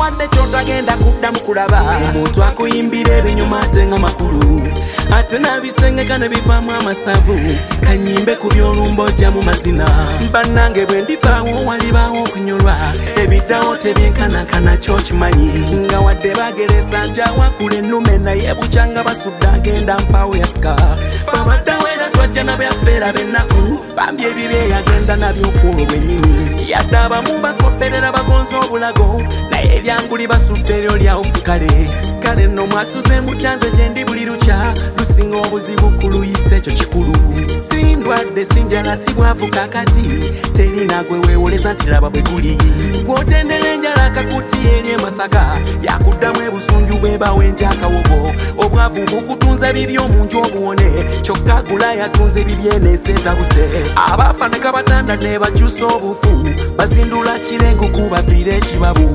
wadde kyotagenda kuddamu kulaba omuntu akuyimbira ebinyuma ate nga makulu ate nabisengeka ne bivaamu amasavu kanyimbe ku by'olumba ojja mu mazina bannange bwe ndivaawo walibaawo okunyolwa ebiddawo tebyenkanakana kyo kimanyi nga wadde bageresa nti awakula ennume naye bukyanga basudde agenda mpaawo yasika fabaddawo era twajja nabyafeera b'ennaku bambi ebibye yagenda naby'okuolwo bwennyini yadde abamu bakoperera bagonza obulago naye ebyanguli basudde eryo lyawufukale kale nno mwasuze mutyanze gye ndi buli lukya lusinga obuzibu kuluyisa ekyo kikulu sindwadde sinjala sibwavu kakati terina gwe weewoleza nti laba bwe guli gw'otendera enjala akakuti eri emasaka yakuddamu ebusunju bwebawo enjakawogo obwavu bukutunza bibi omunju obuwone kyokka gula yatunze bibyenese entabuse abaafa ne kabatanda ne bakyusa obufu bazindula kirengo kubaviira ekibabu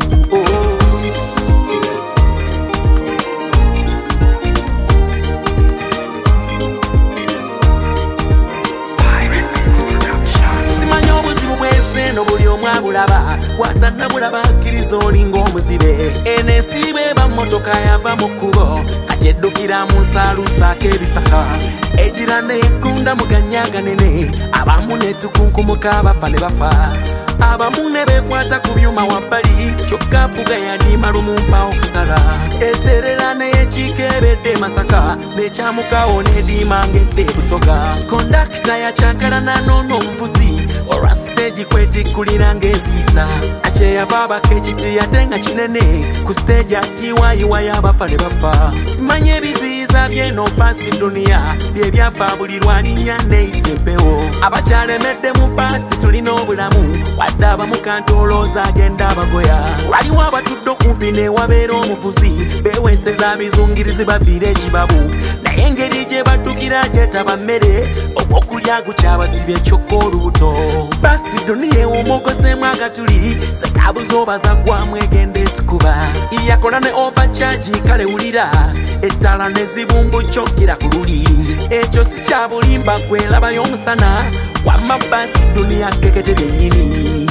buli omu abulaba watanabulaba akkiriza olinga omuzibe enesiiba eba mmotoka yava mu kkubo kati eddukira mu nsaaluusaako ebisaka egira neegunda mu ganyaganene abamu netukunkumuka bafa ne bafa abamu ne beekwata ku byuma wabbali kyokka fuga yadima lumumpa okusala eserera neyekiikeebedde masaka nekyamukawo nedimangedde busoga kondakita yakyankalana noono omuvuzi olwa siteegi kwetikkulira ng'eziisa akyeyava abaka ekiti yate nga kinene ku siteegi atiwayiwayo abafa ne bafa simanyi ebiziyiza byeno baasi duniya bye byafa buli lwalinnya neeyisa empewo abakyalemedde mu baasi tulina obulamu wadde abamu kantolooza agenda abagoya waliwo abatudde okumpi newabeera omuvuzi beeweeseza bizungirizi baviira ekibabu naye engeri gye baddukira gyetaba mmere ogw'okulya gukyabasibye ekyokka olubuto basi duniya ewomogosemu agatuli sekabuza obaza gwamu egenda etukuba yakola ne overcharge kale wulira ettala ne zibumbu kyokira ku luli ekyo si kya bulimba gwelabayo omusana wamma basi duniya kekete byennyini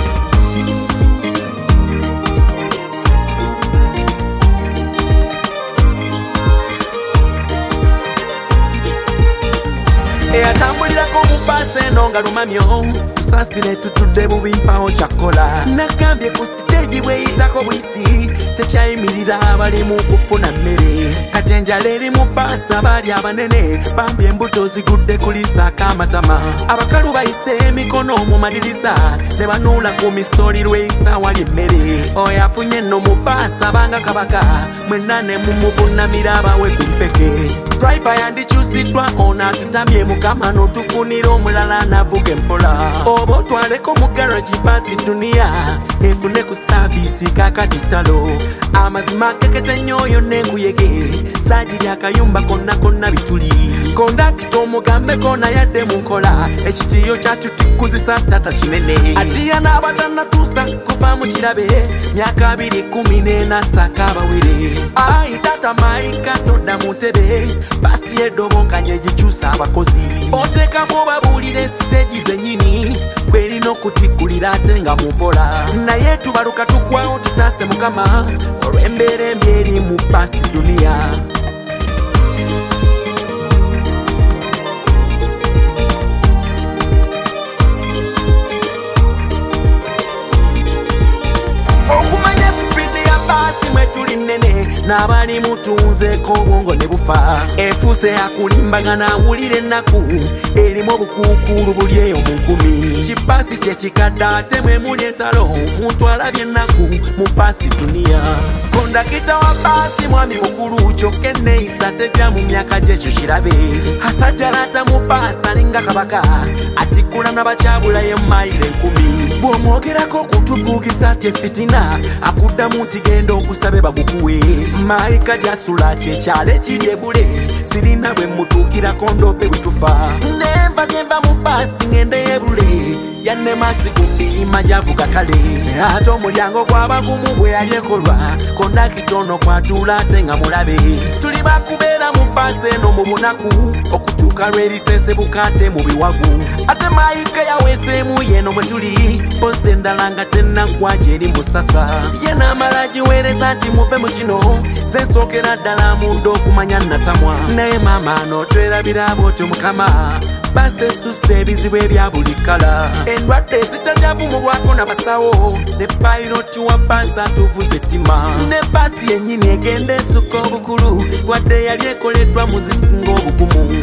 eyatambulirako mu baasi eno nga lumamyo tusasire tutudde bubi mpawo kyakkola nagambye ku siteegi bweyitako buyisi tekyayimirira abali mu kufuna mmere kati enjala eri mu baasi abaali abanene bambi embuto zigudde kulisaako amatama abakalu bayise emikono mu madirisa ne banuula ku misooli lweyisa wali emmere oyo afunye nno mu baasi abanga kabaka mwenna ne mumuvunamira abawe ku mpeke driver yandikyusiddwa ono atutamye mukama n'otufunira omulala navuga empola oba otwaleko mu garagi baasi duniya efune ku saaviisi kakatitalo amazima kekete nnyo oyo n'enkuyege saagiri akayumba konna konna bituli kondakita omugambeko nayadde mu nkola ekitiyo kyatutikuzisa tata kinene atiya n'abatannatuusa kuva mu kirabe myaka 214 nasaka abawere ayi tata maika todda mu ntebe basi edobo nkanye gikyusa abakozi oteekamu obabuulire siteegi zennyini kwerina okutikkulira ate nga mumpola naye tubaluka tuggwawo tutaase mukama olw'embeera embi eri mu baasi duniya okumanya sipidi ya baasi mwe tuli nnene n'abali mutunzeeko obwongo ne bufa efuuse akulimbagana awulira ennaku erimu obukuukulu buli eyo mu nkumi kibaasi kyekikadde ate mwe muli entalo omuntu alabye ennaku mu baasi duniya kondakita wa baasi mwami mukulu kyokka enneeyisa tejja mu myaka gyekyo kirabe asajjalata mu baasi alinga kabaka atikkula n'abakyabulayo emayiro 10 bw'omwogerako okutuvuugisa ati efitina akuddamu nti genda okusabe bagukuwe maayika gyasula kyekyalo ekiri ebule sirina bwe mutuukirako ndope bwe tufa nemba gye nva mu baasi ngende ebule yannema sikumbi majavuga kale ate omulyango gw'abagumu bwe yali ekolwa konna kitono kwatula ate nga mulabe tuli bakubeera mu paasi eno mu bunaku okutuuka lw'erisese bukate mu biwagu ate mayika yaweeseemu yeno mwe tuli bose endala nga tennaggwa gy'eri musasa ye n'amala giweereza nti muve mu kino zensookera ddala munda okumanya natamwa naye maama n'otwerabira bw'otyo mukama basi esusa ebizibu ebya buli kala endwadde zitajavumulwako n'abasawo ne payiroti wa baasi atuvuza ettima ne baasi yennyini egenda esukka obukulu wadde yali ekoleddwa mu zisinga obugumu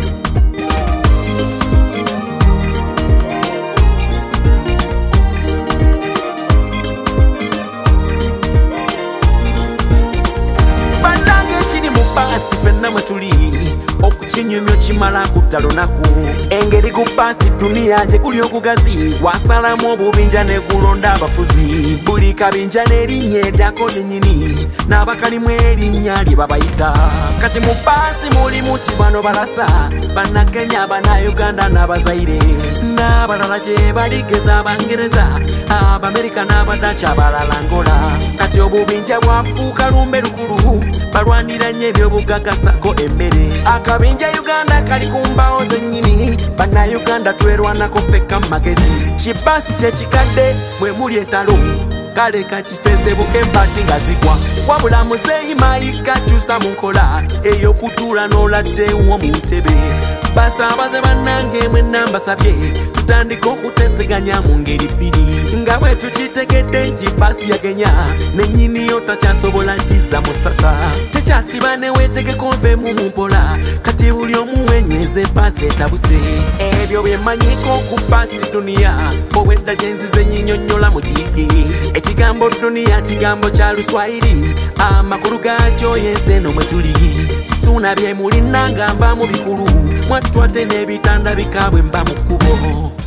Basi fenna mwe tuli okukinyumyo kimala kutta lunaku engeri ku basi duniya gye kuli okugazi wasalamu obubinja ne kulonda abafuzi buli kabinja n'erinnya eryako lyennyini n'abakalimu erinnya lye babayita kati mu basi mulimu ti bano balasa bannakenya abanayuganda n'abazaire n'abalala gye baligeza abangereza abamerika n'abadacha abalala Angola kati obubinja bwafuuka lumbe lukulu balwanira nnyo ebyobugagasako emmere akabinja Uganda kali ku mbaawo zennyini bannayuganda twerwanako ffekka mu magezi kibasi kyekikadde bwe muli entalo kale kakisesebuke empati nga zigwa wabula muzeeyi mayika kyusa mu nkola ey'okutuula n'oladdewo mu ntebe basaabaze bannange mwenna mbasabye tutandika okuteeseganya mu ngeri bbiri nga bwe tukitegedde nti basi yagenya nennyiniyo takyasobola giza musasa tekyasiba neweetegeko nvemu mu mpola kati buli omu wenyweze basi etabuse ebyo byemmanyiko ku basi duniya obwedda gye nzize nnyinnyonnyola mu gigi ekigambo duniya kigambo kya luswayiri amakulu gaakyo yensi eno mwe tuli suna bye mulina nga nva mu bikulu mwattu ate n'ebitanda bikabwe mba mu kkubo